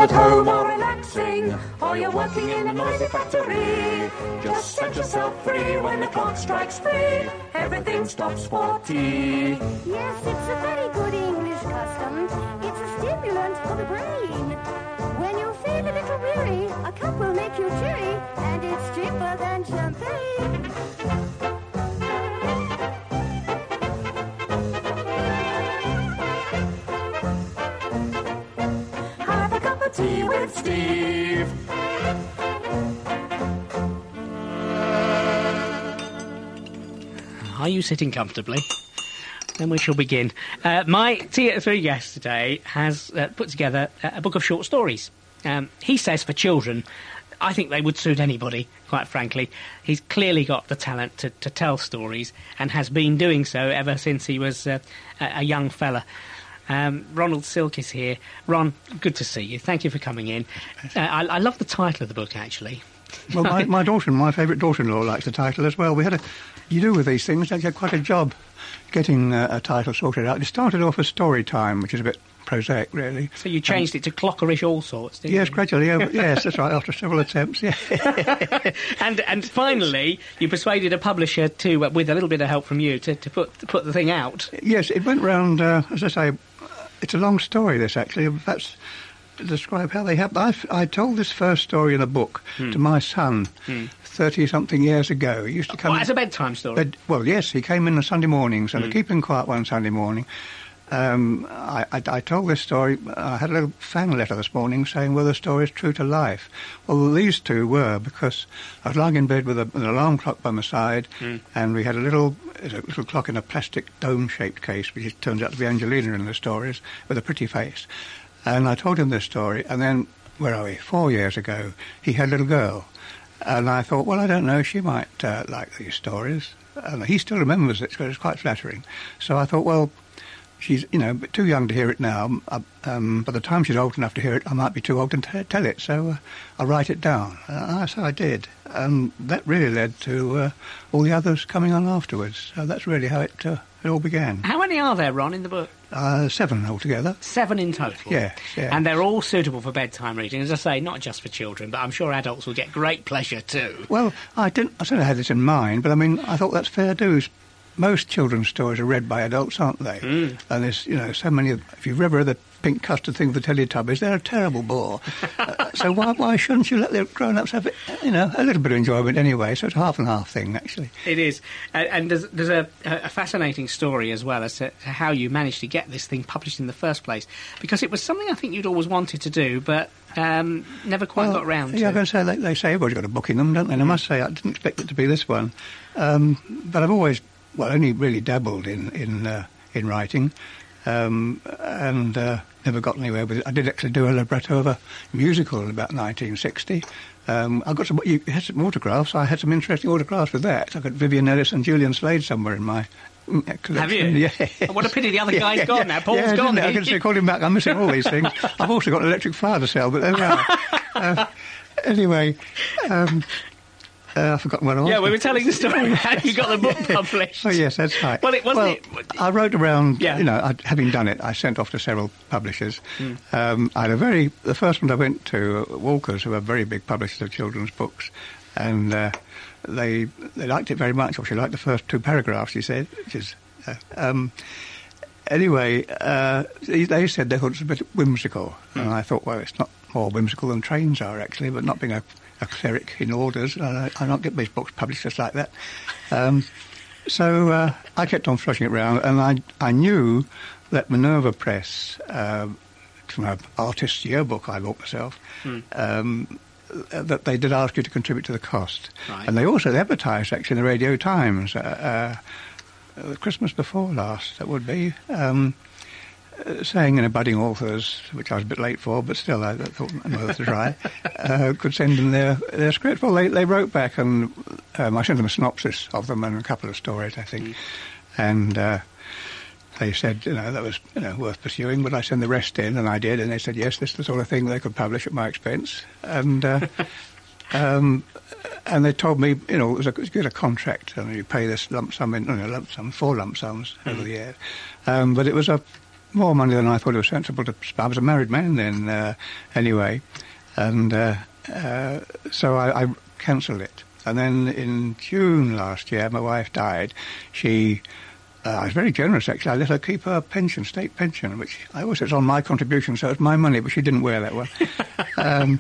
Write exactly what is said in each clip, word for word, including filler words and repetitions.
at home or relaxing, or you're working in a noisy factory, just set yourself free when the clock strikes three. Everything stops for tea. Yes, it's a very good English custom. It's a stimulant for the brain. When you feel a little weary, a cup will make you cheery, and it's cheaper than champagne. Have a cup of tea with Steve. Are you sitting comfortably? Then we shall begin. Uh, my Tea at Three guest today has uh, put together a book of short stories. Um, he says for children, I think they would suit anybody, quite frankly. He's clearly got the talent to, to tell stories and has been doing so ever since he was uh, a, a young fella. Um, Ronald Silk is here. Ron, good to see you. Thank you for coming in. Uh, I, I love the title of the book, actually. Well, my, my daughter, my favourite daughter-in-law, likes the title as well. We had a, you do with these things, you had quite a job getting uh, a title sorted out. It started off as Story Time, which is a bit prosaic, really. So you changed um, it to Clockerish All Sorts, didn't yes, you? gradually. Over, yes, that's right, after several attempts, yeah. and and finally, you persuaded a publisher to, uh, with a little bit of help from you, to, to put to put the thing out. Yes, it went round, uh, as I say, it's a long story, this, actually. Perhaps to describe how they happened. I, I told this first story in a book hmm. to my son thirty-something hmm. years ago. He used to come... Oh, as a bedtime story? Bed, well, yes, he came in on Sunday mornings, and hmm. to keep him quiet one Sunday morning, um, I, I, I told this story. I had a little fan letter this morning saying, well, the story is true to life. Well, these two were, because I was lying in bed with, a, with an alarm clock by my side, hmm. and we had a little, a little clock in a plastic dome-shaped case, which turns out to be Angelina in the stories, with a pretty face. And I told him this story, and then, where are we, four years ago, he had a little girl. And I thought, well, I don't know, she might uh, like these stories. And he still remembers it, so it's quite flattering. So I thought, well, she's, you know, too young to hear it now. Um, by the time she's old enough to hear it, I might be too old to t- tell it, so uh, I'll write it down. Uh, so I did. And that really led to uh, all the others coming on afterwards. So that's really how it, uh, it all began. How many are there, Ron, in the book? Uh, seven altogether. Seven in total? Yes, yes. And they're all suitable for bedtime reading, as I say, not just for children, but I'm sure adults will get great pleasure too. Well, I didn't, I sort of had this in mind, but I mean, I thought that's fair dues. Most children's stories are read by adults, aren't they? Mm. And there's, you know, so many of, if you've ever read the pink custard thing with the Teletubbies, they're a terrible bore. uh, so why why shouldn't you let the grown-ups have, it, you know, a little bit of enjoyment anyway? So it's a half and half thing, actually. It is. Uh, and there's, there's a, a fascinating story as well as to how you managed to get this thing published in the first place. Because it was something I think you'd always wanted to do, but um, never quite well, got round yeah, to. I'm going to say, they, they say everybody's got a book in them, don't they? And I must say, I didn't expect it to be this one. Um, but I've always... Well, only really dabbled in in uh, in writing, um, and uh, never got anywhere with it. I did actually do a libretto of a musical in about nineteen sixty. Um, I got some. You had some autographs. I had some interesting autographs with that. I got Vivian Ellis and Julian Slade somewhere in my collection. Have you? Yeah. Oh, what a pity the other yeah, guy's yeah, gone yeah. now. Paul's yeah, gone. I can say, call him back. I'm missing all these things. I've also got an electric fire to sell, but there we are. uh, anyway. Um, Uh, I've forgotten what I was. Yeah, we were telling the story how you got the book yeah. published. Oh, yes, that's right. Well, it wasn't well, it... I wrote around, yeah. you know, I, having done it, I sent off to several publishers. Mm. Um, I had a very... The first one I went to, uh, Walkers, who are very big publishers of children's books, and uh, they they liked it very much, or she liked the first two paragraphs, she said, which is... Uh, um, anyway, uh, they, they said they thought it was a bit whimsical, mm. and I thought, well, it's not more whimsical than trains are, actually, but not being a... a cleric in orders. I, I don't get these books published just like that. Um, so uh, I kept on flushing it around, and I I knew that Minerva Press, uh, from an artist's yearbook I bought myself, mm. um, that they did ask you to contribute to the cost. Right. And they also advertised, actually, in the Radio Times, uh, uh, the Christmas before last, that would be, um, Uh, saying, you know, budding authors, which I was a bit late for, but still I, I thought I'm worth a try, uh, could send them their, their script. Well, they, they wrote back, and um, I sent them a synopsis of them and a couple of stories, I think. Mm. And uh, they said, you know, that was, you know, worth pursuing, would I send the rest in? And I did, and they said, yes, this is the sort of thing they could publish at my expense. And... Uh, um, and they told me, you know, it was a, you get a contract, and you pay this lump sum in, you know, lump sum, four lump sums mm. over the year. Um, but it was a more money than I thought it was sensible to spend. I was a married man then, uh, anyway, and uh, uh, so I, I cancelled it. And then in June last year, my wife died. She, uh, I was very generous actually. I let her keep her pension, state pension, which I always said it's on my contribution, so it's my money, but she didn't wear that one. um,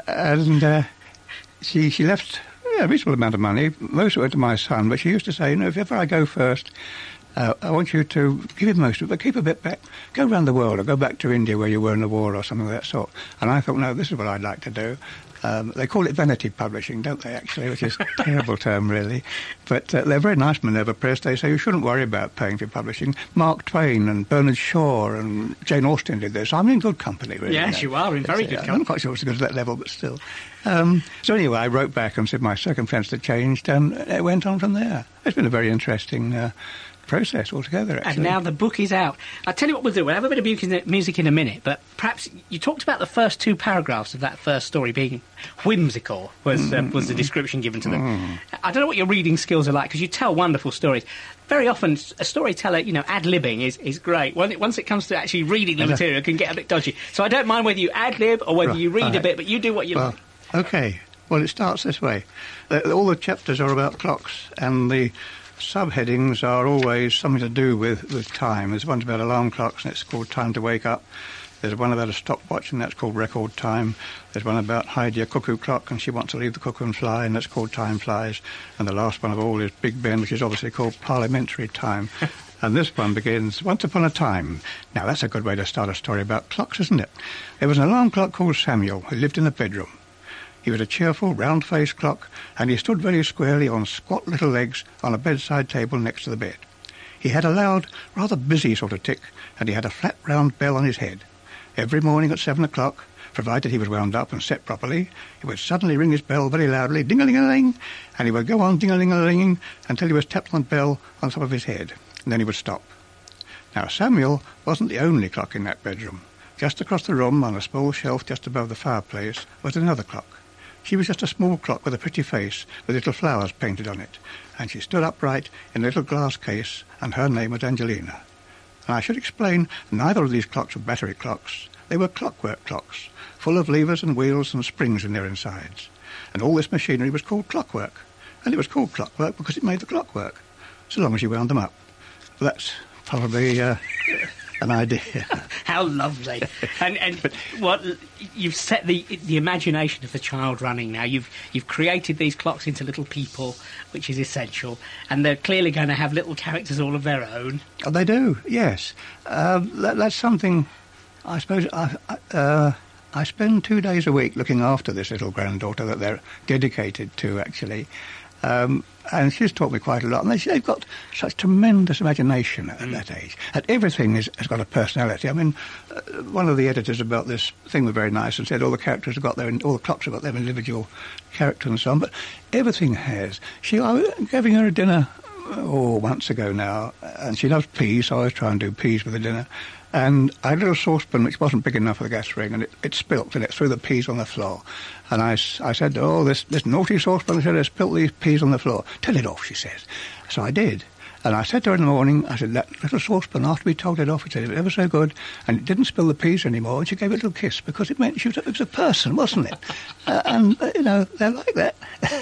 and uh, she she left yeah, a reasonable amount of money. Most of it went to my son, but she used to say, you know, if ever I go first, Uh, I want you to give him most of it, but keep a bit back. Go around the world or go back to India where you were in the war or something of that sort. And I thought, no, this is what I'd like to do. Um, they call it vanity publishing, don't they, actually, which is a terrible term, really. But uh, they're very nice, Minerva Press. They say you shouldn't worry about paying for publishing. Mark Twain and Bernard Shaw and Jane Austen did this. I'm in good company, really. Yes, you, know. you are in very it's, good uh, company. I'm not quite sure it's as good as that level, but still. Um, so anyway, I wrote back and said my circumstances had changed, and it went on from there. It's been a very interesting uh, process altogether, actually. And now the book is out. I'll tell you what we'll do. We'll have a bit of music music in a minute, but perhaps you talked about the first two paragraphs of that first story being whimsical, was mm. uh, was the description given to them. Mm. I don't know what your reading skills are like, because you tell wonderful stories. Very often, a storyteller, you know, ad-libbing is, is great. When it, once it comes to actually reading the material, it can get a bit dodgy. So I don't mind whether you ad-lib or whether right, you read right. a bit, but you do what you well, like. OK. Well, it starts this way. Uh, all the chapters are about clocks, and the subheadings are always something to do with, with time. There's one about alarm clocks, and it's called Time to Wake Up. There's one about a stopwatch, and that's called Record Time. There's one about Heidi, a cuckoo clock, and she wants to leave the cuckoo and fly, and that's called Time Flies. And the last one of all is Big Ben, which is obviously called Parliamentary Time. And this one begins, Once upon a time. Now, that's a good way to start a story about clocks, isn't it? There was an alarm clock called Samuel, who lived in a bedroom. He was a cheerful, round-faced clock, and he stood very squarely on squat little legs on a bedside table next to the bed. He had a loud, rather busy sort of tick, and he had a flat, round bell on his head. Every morning at seven o'clock, provided he was wound up and set properly, he would suddenly ring his bell very loudly, ding-a-ling-a-ling, and he would go on ding-a-ling-a-linging until he was tapped on the bell on top of his head, and then he would stop. Now, Samuel wasn't the only clock in that bedroom. Just across the room, on a small shelf just above the fireplace, was another clock. She was just a small clock with a pretty face, with little flowers painted on it, and she stood upright in a little glass case, and her name was Angelina. And I should explain, neither of these clocks were battery clocks. They were clockwork clocks, full of levers and wheels and springs in their insides. And all this machinery was called clockwork, and it was called clockwork because it made the clock work, so long as you wound them up. Well, that's probably uh, an idea. How lovely. And and what you've set the the imagination of the child running now. You've you've created these clocks into little people, which is essential, and they're clearly going to have little characters all of their own. Oh, they do, yes. Uh, that, that's something, I suppose, I, uh, I spend two days a week looking after this little granddaughter that they're dedicated to, actually. Um, and she's taught me quite a lot. And they, they've got such tremendous imagination at mm. that age. And everything is, has got a personality. I mean, uh, one of the editors about this thing was very nice and said all the characters have got their, all the clocks have got their individual character and so on. But everything has. She, I was giving her a dinner, oh, months ago now, and she loves peas, so I always try and do peas with the dinner. And I had a little saucepan which wasn't big enough for the gas ring, and it, it spilt, and it threw the peas on the floor. And I, I said, oh, this, this naughty saucepan said, I spilt these peas on the floor. Tell it off, she says. So I did. And I said to her in the morning, I said, that little saucepan, after we told it off, it said, it was ever so good, and it didn't spill the peas anymore, and she gave it a little kiss, because it meant she was, it was a person, wasn't it? uh, and, uh, you know, they're like that.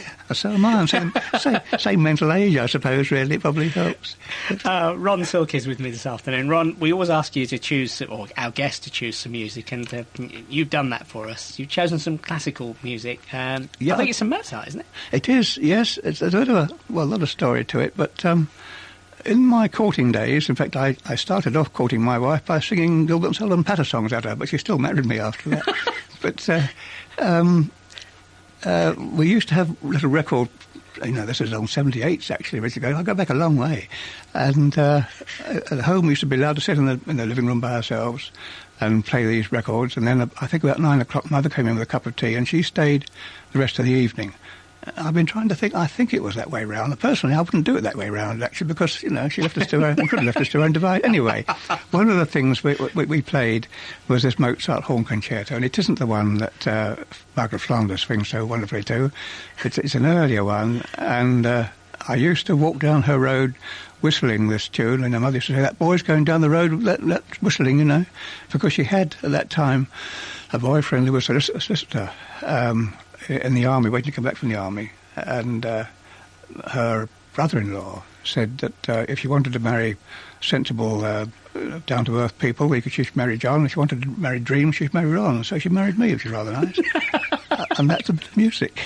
So am I. Same, same, same mental age, I suppose, really. It probably helps. Uh, Ron Silk is with me this afternoon. Ron, we always ask you to choose, or our guest to choose some music, and uh, you've done that for us. You've chosen some classical music. Um, yeah, I think it's some Mozart, isn't it? It is, yes. It's a bit of a, well, a lot of story to it, but... Um, in my courting days, in fact, I, I started off courting my wife by singing Gilbert and Sullivan patter songs at her, but she still married me after that. But uh, um, uh, we used to have little record, you know, this is on seventy-eights actually, years ago. I go back a long way. And uh, at home we used to be allowed to sit in the, in the living room by ourselves and play these records. And then uh, I think about nine o'clock, Mother came in with a cup of tea, and she stayed the rest of the evening. I've been trying to think, I think it was that way round. Personally, I wouldn't do it that way round, actually, because, you know, she left us to her, we could have left us to her own divide. Anyway, one of the things we, we, we played was this Mozart horn concerto, and it isn't the one that uh, Margaret Flanders sings so wonderfully to. It's, it's an earlier one, and uh, I used to walk down her road whistling this tune, and her mother used to say, that boy's going down the road, let, let, whistling, you know, because she had, at that time, a boyfriend who was a solicitor um, in the army, waiting to come back from the army, and uh, her brother-in-law said that uh, if she wanted to marry sensible, uh, down-to-earth people, she should marry John. If she wanted to marry dreams, she should marry Ron. So she married me, which is rather nice. uh, and that's a bit of music.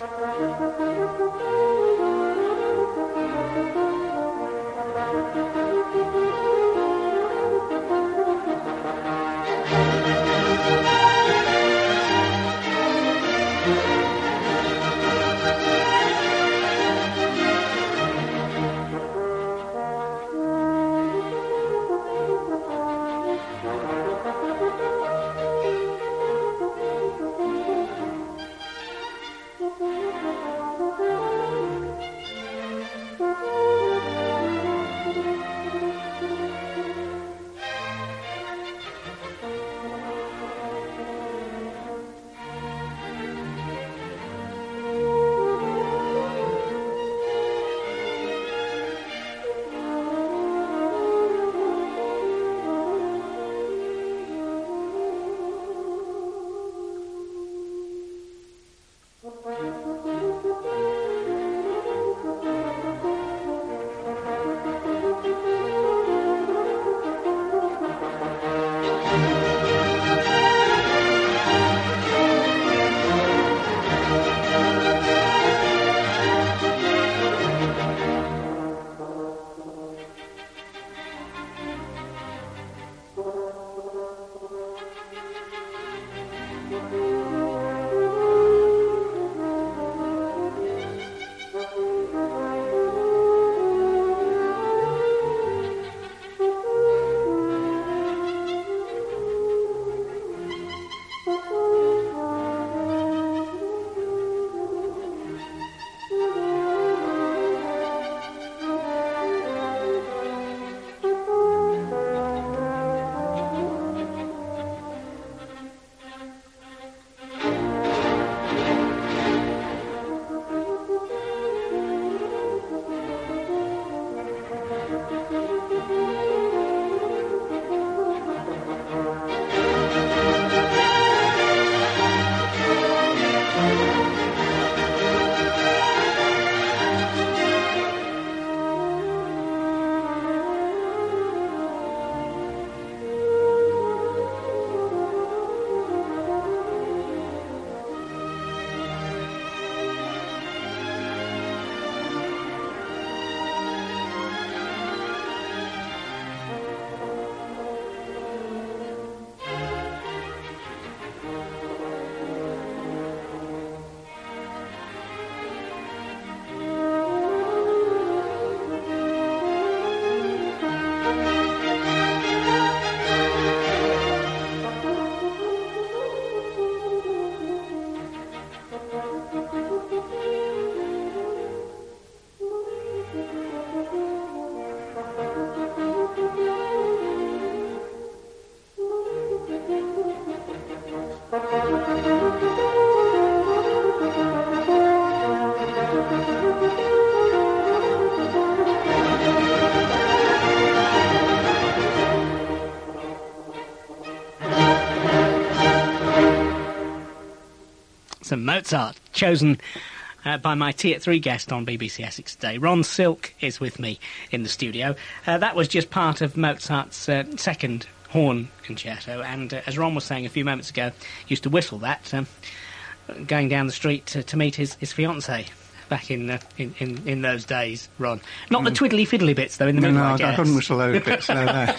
Some Mozart, chosen uh, by my Tea at Three guest on B B C Essex today. Ron Silk is with me in the studio. Uh, that was just part of Mozart's uh, second horn concerto, and uh, as Ron was saying a few moments ago, used to whistle that um, going down the street to, to meet his, his fiancée. Back in, uh, in in in those days, Ron. Not mm. the twiddly fiddly bits though. In the no, middle, no, I guess. I couldn't whistle those bits. No, no.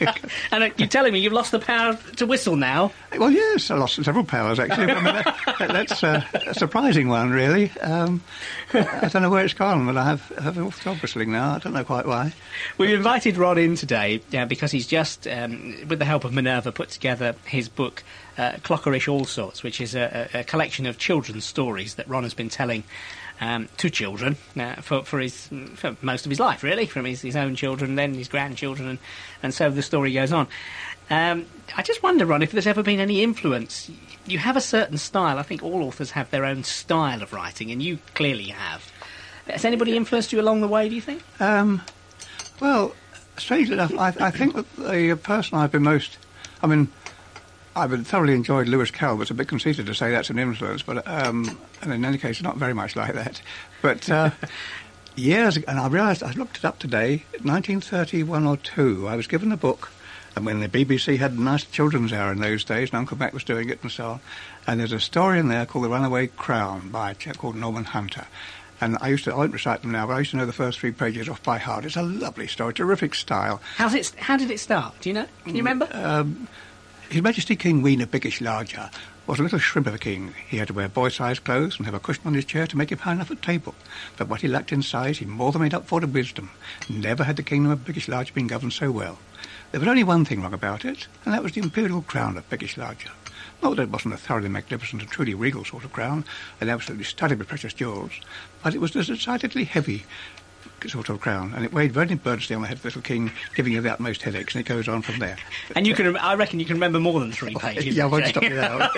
And uh, you're telling me you've lost the power to whistle now? Well, yes, I lost several powers actually. I mean, that, that's uh, a surprising one, really. Um, I don't know where it's gone, but I have I have a job whistling now. I don't know quite why. We've invited Ron in today uh, because he's just, um, with the help of Minerva, put together his book. Uh, Clockerish All Sorts, which is a, a, a collection of children's stories that Ron has been telling um, to children uh, for, for his for most of his life, really, from his, his own children, then his grandchildren, and, and so the story goes on. Um, I just wonder, Ron, if there's ever been any influence. You have a certain style. I think all authors have their own style of writing, and you clearly have. Has anybody influenced you along the way, do you think? Um, well, strangely enough, I, I think that the person I've been most... I mean, I've been thoroughly enjoyed Lewis Carroll. It's a bit conceited to say that's an influence, but um, and in any case, not very much like that. But uh, years ago, and I realised, I looked it up today, nineteen thirty-one or two, I was given a book, and when the B B C had a nice children's hour in those days, and Uncle Mac was doing it and so on, and there's a story in there called The Runaway Crown by a chap called Norman Hunter. And I used to, I won't recite them now, but I used to know the first three pages off by heart. It's a lovely story, terrific style. How's it, how did it start? Do you know? Can you remember? Um, His Majesty King Ween of Biggish Larger was a little shrimp of a king. He had to wear boy-sized clothes and have a cushion on his chair to make him high enough at table. But what he lacked in size, he more than made up for in wisdom. Never had the kingdom of Biggish Larger been governed so well. There was only one thing wrong about it, and that was the imperial crown of Biggish Larger. Not that it wasn't a thoroughly magnificent and truly regal sort of crown, and absolutely studded with precious jewels, but it was a decidedly heavy sort of crown, and it weighed very burdensomely on the head of the little king, giving you the utmost headaches, and it goes on from there. And you can, I reckon you can remember more than three pages. Yeah, I won't stop you now.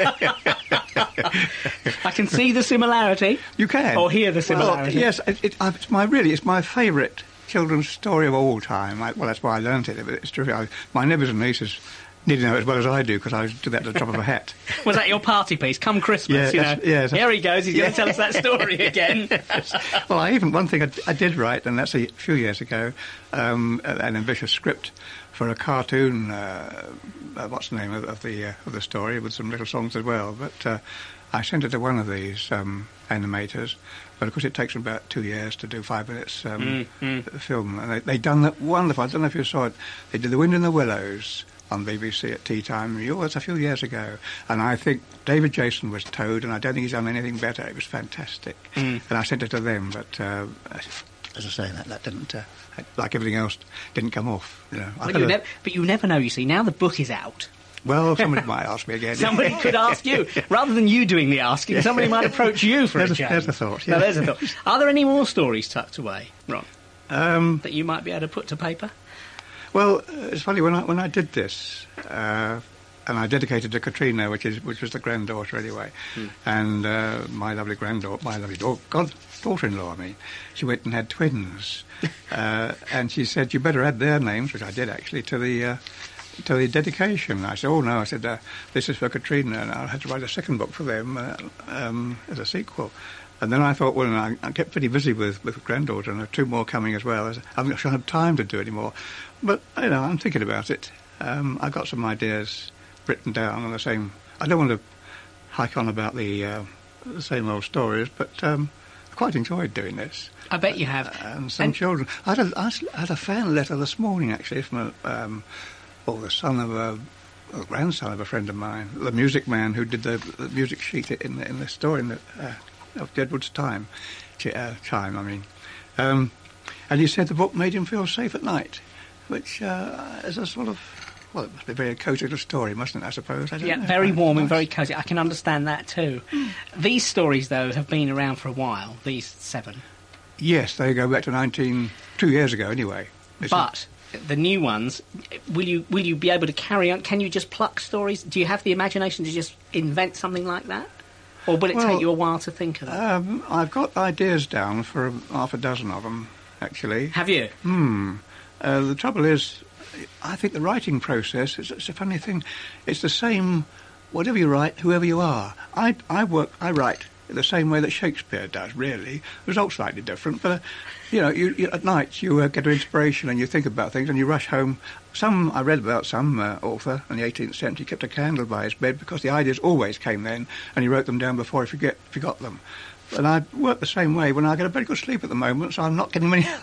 I can see the similarity. You can. Or hear the similarity. Well, yes, it, it, it's my, really, it's my favourite children's story of all time. I, well, that's why I learnt it, but it's true. I, my nephews and nieces nearly know it as well as I do, because I do that at the drop of a hat. Was that your party piece? Come Christmas, yeah, you know. Yes. Here he goes, he's Yeah. going to tell us that story again. Well, I even, one thing I, I did write, and that's a few years ago, um, an ambitious script for a cartoon, uh, uh, what's the name of, of the uh, of the story, with some little songs as well. But uh, I sent it to one of these um, animators, but of course it takes them about two years to do five minutes um, mm, mm. film. And they, they done that wonderful. I don't know if you saw it. They did The Wind in the Willows on B B C at tea time. Oh, it's a few years ago. And I think David Jason was Toad, and I don't think he's done anything better. It was fantastic. Mm. And I sent it to them, but uh, as I say, that, that didn't, uh, like everything else, didn't come off. You know. Well, you nev- but you never know, you see. Now the book is out. Well, somebody might ask me again. Somebody could ask you. Rather than you doing the asking, somebody might approach you for there's a a, change. there's a thought, yeah. No, there's a thought. Are there any more stories tucked away, Ron, um, that you might be able to put to paper? Well, uh, it's funny, when I when I did this, uh, and I dedicated to Katrina, which is which was the granddaughter anyway, mm. and uh, my lovely granddaughter, my lovely daughter, God, daughter-in-law, I mean, she went and had twins, uh, and she said, you better add their names, which I did actually, to the uh, to the dedication. I said, oh no, I said, uh, this is for Katrina, and I had to write a second book for them uh, um, as a sequel. And then I thought, well, I, I kept pretty busy with, with granddaughter, and there are two more coming as well. I haven't actually had time to do it anymore. But, you know, I'm thinking about it. Um, I've got some ideas written down on the same... I don't want to hike on about the, uh, the same old stories, but um, I quite enjoyed doing this. I bet you have. Uh, and some and children... I had, a, I had a fan letter this morning, actually, from a, um, well, the son of a... a grandson of a friend of mine, the music man who did the, the music sheet in the, in the story in the... Uh, of Deadwood's time, ch- uh, chime, I mean. Um, and he said the book made him feel safe at night, which uh, is a sort of, well, it must be a very cosy little story, mustn't it, I suppose? I don't yeah, know. very warm nice. and very cosy. I can understand that too. Mm. These stories, though, have been around for a while, these seven. Yes, they go back to nineteen, two years ago anyway. This but... Is, the new ones, will you will you be able to carry on? Can you just pluck stories? Do you have the imagination to just invent something like that? Or will it well, take you a while to think of it? Um, I've got ideas down for a, half a dozen of them, actually. Have you? Hmm. Uh, the trouble is, I think the writing process, it's, it's a funny thing. It's the same, whatever you write, whoever you are. I, I work, I write the same way that Shakespeare does, really. Results slightly different, but, uh, you know, you, you, at night you uh, get an inspiration and you think about things and you rush home. Some, I read about some uh, author in the eighteenth century kept a candle by his bed because the ideas always came then, and he wrote them down before he forget, forgot them. And I work the same way when I get a very good sleep at the moment, so I'm not getting many...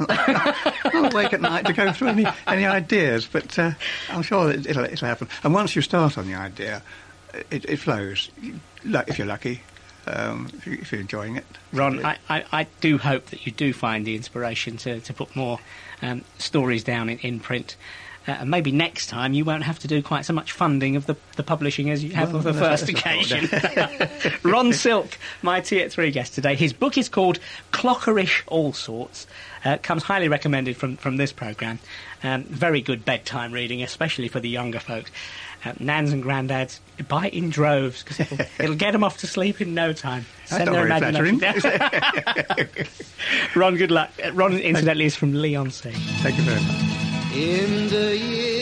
I'm awake at night to go through any, any ideas, but uh, I'm sure that it'll, it'll happen. And once you start on the idea, it, it flows, if you're lucky. Um, if, you, if you're enjoying it. Ron, I, I, I do hope that you do find the inspiration to, to put more um, stories down in, in print. Uh, and maybe next time you won't have to do quite so much funding of the, the publishing as you have Well, on the that's- first that's a occasion. Ron Silk, my Tea at Three guest today. His book is called Clockerish All Sorts. Uh, comes highly recommended from, from this programme. Um, very good bedtime reading, especially for the younger folks. Uh, nans and granddads, buy it in droves, because it'll, it'll get them off to sleep in no time. That's not very flattering. Ron, good luck. Uh, Ron, incidentally, is from Leon C. Thank you very much. In the year